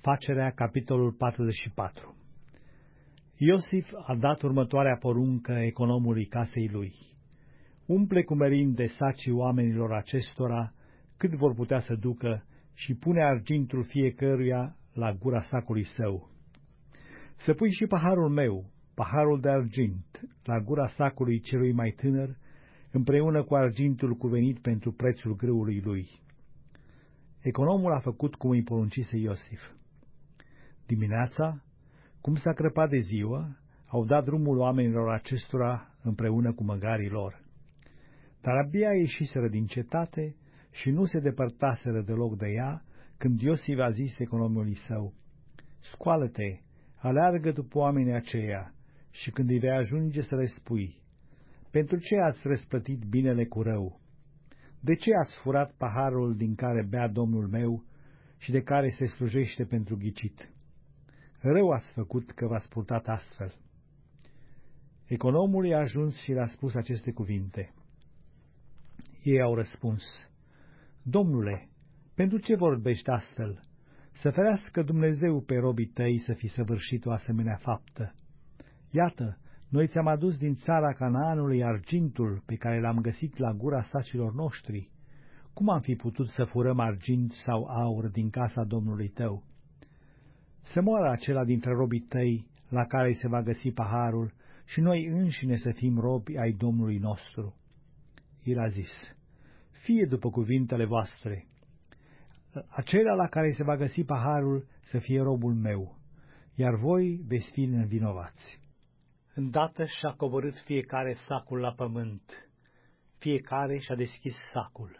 Facerea, capitolul 44. Iosif a dat următoarea poruncă economului casei lui: umple cu merinde sacii oamenilor acestora cât vor putea să ducă și pune argintul fiecăruia la gura sacului său. Să pui și paharul meu, paharul de argint, la gura sacului celui mai tânăr, împreună cu argintul cuvenit pentru prețul grâului lui. Economul a făcut cum îi poruncise Iosif. Dimineața, cum s-a crăpat de ziua, au dat drumul oamenilor acestora împreună cu măgarii lor. Dar abia ieșiseră din cetate și nu se depărtaseră deloc de ea, când Iosif a zis economului său: scoală-te, aleargă după oamenii aceia, și când îi vei ajunge să le spui: pentru ce ați răsplătit binele cu rău? De ce ați furat paharul din care bea Domnul meu și de care se slujește pentru ghicit? Rău ați făcut că v-ați purtat astfel. Economul i-a ajuns și le-a spus aceste cuvinte. Ei au răspuns: Domnule, pentru ce vorbești astfel? Să ferească Dumnezeu pe robii tăi să fi săvârșit o asemenea faptă. Iată, noi ți-am adus din țara Canaanului argintul pe care l-am găsit la gura sacilor noștri. Cum am fi putut să furăm argint sau aur din casa Domnului tău? Să moară acela dintre robii tăi la care se va găsi paharul și noi înșine să fim robi ai Domnului nostru. El a zis: fie după cuvintele voastre. Acela la care se va găsi paharul să fie robul meu, iar voi veți fi nevinovați. Îndată și-a coborât fiecare sacul la pământ. Fiecare și-a deschis sacul.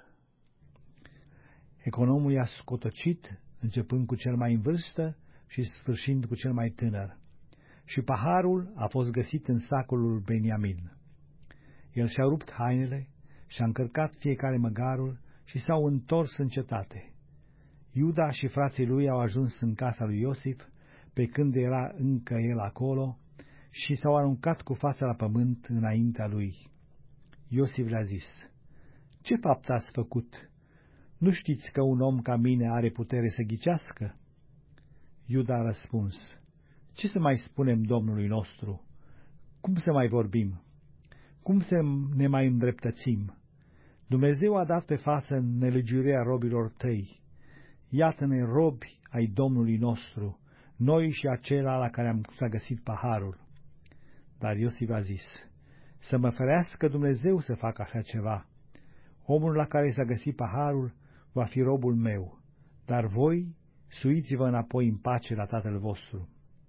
Economul i-a scotocit, începând cu cel mai în vârstă și sfârșind cu cel mai tânăr. Și paharul a fost găsit în sacul lui Beniamin. El și-a rupt hainele, și-a încărcat fiecare măgarul și s-au întors în cetate. Iuda și frații lui au ajuns în casa lui Iosif, pe când era încă el acolo, și s-au aruncat cu fața la pământ înaintea lui. Iosif le-a zis: ce fapt ați făcut? Nu știți că un om ca mine are putere să ghicească? Iuda a răspuns: ce să mai spunem Domnului nostru? Cum să mai vorbim? Cum să ne mai îndreptățim? Dumnezeu a dat pe față nelegiuirea robilor tăi. Iată-ne robi ai Domnului nostru, noi și acela la care s-a găsit paharul. Dar Iosif a zis: să mă ferească Dumnezeu să facă așa ceva. Omul la care s-a găsit paharul va fi robul meu, dar voi suiți-vă înapoi în pace la tatăl vostru.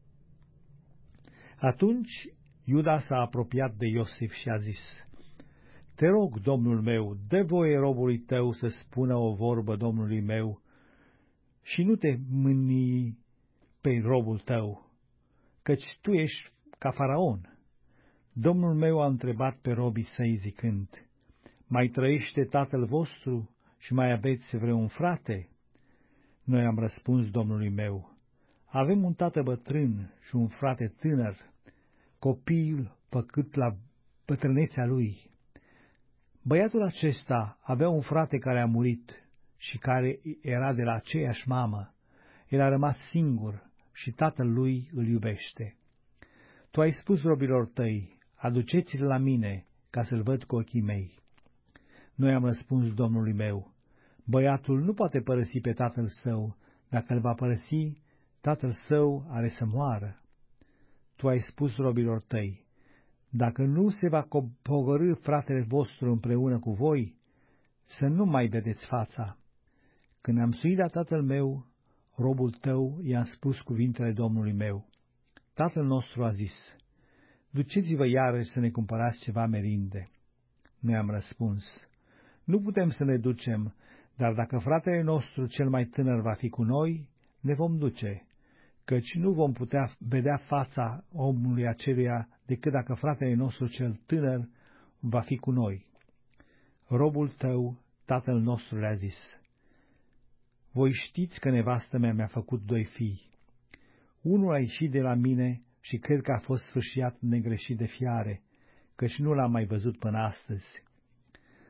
Atunci Iuda s-a apropiat de Iosif și a zis: te rog, domnul meu, dă voie robului tău să spună o vorbă domnului meu și nu te mâni pe robul tău, căci tu ești ca faraon. Domnul meu a întrebat pe robii săi zicând: mai trăiește tatăl vostru și mai aveți vreun frate? Noi am răspuns domnului meu: avem un tată bătrân și un frate tânăr, copil făcut la bătrânețea lui. Băiatul acesta avea un frate care a murit și care era de la aceeași mamă. El a rămas singur și tatăl lui îl iubește. Tu ai spus robilor tăi: aduceți-l la mine ca să-l văd cu ochii mei. Noi am răspuns domnului meu: băiatul nu poate părăsi pe tatăl său, dacă îl va părăsi, tatăl său are să moară. Tu ai spus robilor tăi: dacă nu se va pogorî fratele vostru împreună cu voi, să nu mai vedeți fața. Când am suit la tatăl meu, robul tău, i-am spus cuvintele Domnului meu. Tatăl nostru a zis: duceți-vă iarăși să ne cumpărați ceva merinde. Noi am răspuns: nu putem să ne ducem, dar dacă fratele nostru cel mai tânăr va fi cu noi, ne vom duce, căci nu vom putea vedea fața omului aceluia decât dacă fratele nostru cel tânăr va fi cu noi. Robul tău, tatăl nostru, le-a zis: voi știți că nevastă mea mi-a făcut 2 fii. Unul a ieșit de la mine și cred că a fost sfâșiat negreșit de fiare, căci nu l-am mai văzut până astăzi.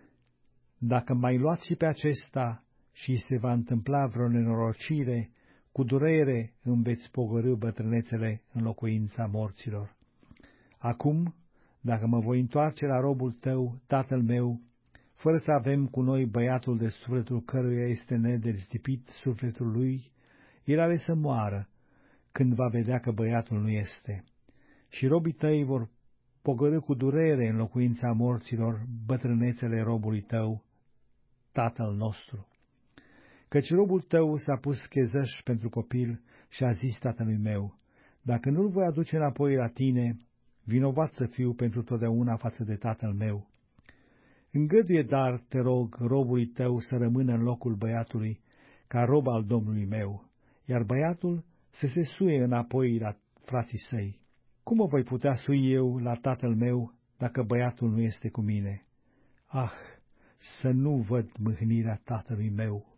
Dacă mai luați și pe acesta și se va întâmpla vreo nenorocire, cu durere îmi veți pogorî bătrânețele în locuința morților. Acum, dacă mă voi întoarce la robul tău, tatăl meu, fără să avem cu noi băiatul de sufletul căruia este nedezlipit sufletul lui, el are să moară, când va vedea că băiatul nu este. Și robii tăi vor pogorî cu durere în locuința morților bătrânețele robului tău, tatăl nostru. Căci robul tău s-a pus chezăș pentru copil și a zis tatălui meu, dacă nu-l voi aduce înapoi la tine, vinovat să fiu pentru totdeauna față de tatăl meu. Îngăduie, dar, te rog, robului tău să rămână în locul băiatului, ca rob al Domnului meu, iar băiatul să se suie înapoi la frații săi. Cum o voi putea sui eu la tatăl meu, dacă băiatul nu este cu mine? Ah, să nu văd mâhnirea tatălui meu!